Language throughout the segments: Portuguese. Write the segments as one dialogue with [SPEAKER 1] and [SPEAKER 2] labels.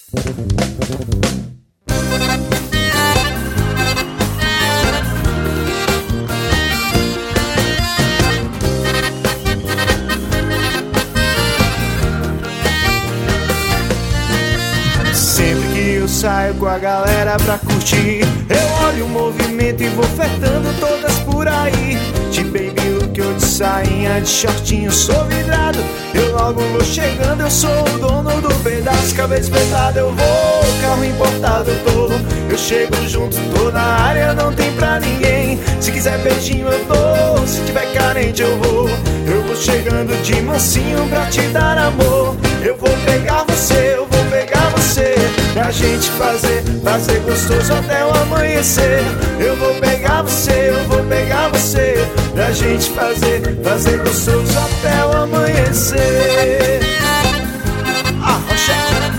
[SPEAKER 1] Sempre que eu saio com a galera pra curtir, eu olho o movimento e vou flertando todas por aí. De baby look ou de sainha, de shortinho, sou vidrado. Eu logo vou chegando, eu sou o dono do pedaço. Cabeça espetada eu vou, carro importado eu tô. Eu chego junto, tô na área, não tem pra ninguém. Se quiser beijinho eu dou, se tiver carente eu vou. Eu vou chegando de mansinho pra te dar amor. Eu vou pegar você, eu vou pegar você, pra gente fazer gostoso até o amanhecer. Eu vou pegar você, eu vou pegar você, pra gente fazer gostoso até o amanhecer. Arrocha.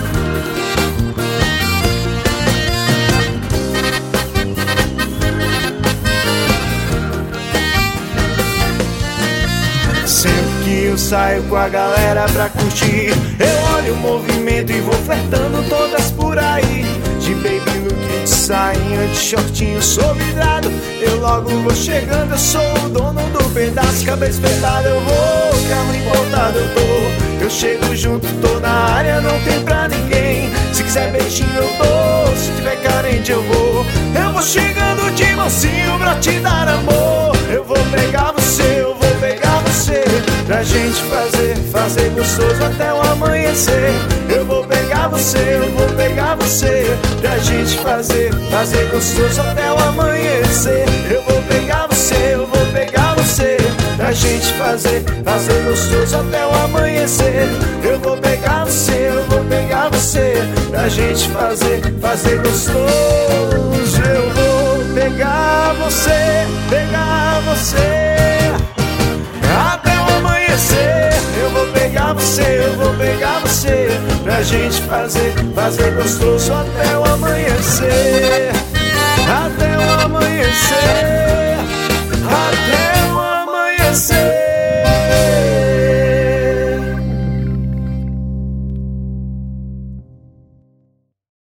[SPEAKER 1] Sempre que eu saio com a galera pra curtir, eu olho o movimento e vou flertando todas por aí. De baby look, de sainha, de shortinho, sou vidrado. Eu logo vou chegando, eu sou o dono do pedaço. Cabeça espetada eu vou, carro importado eu tô. Eu chego junto, tô na área, não tem pra ninguém. Se quiser beijinho eu dou, se tiver carente eu vou. Eu vou chegando de mansinho pra te dar amor. Eu vou pegar você, eu vou pegar você, pra gente fazer gostoso até o amanhecer. Eu vou pegar você, eu vou pegar você, pra gente fazer gostoso até o amanhecer. Eu vou pegar você, eu vou pegar você, pra gente fazer gostoso até o amanhecer. Eu vou pegar você, eu vou pegar você, pra gente fazer gostoso. Eu vou pegar você, até o amanhecer. Eu vou pegar você, eu vou pegar você, pra gente fazer gostoso até o amanhecer. Até o amanhecer.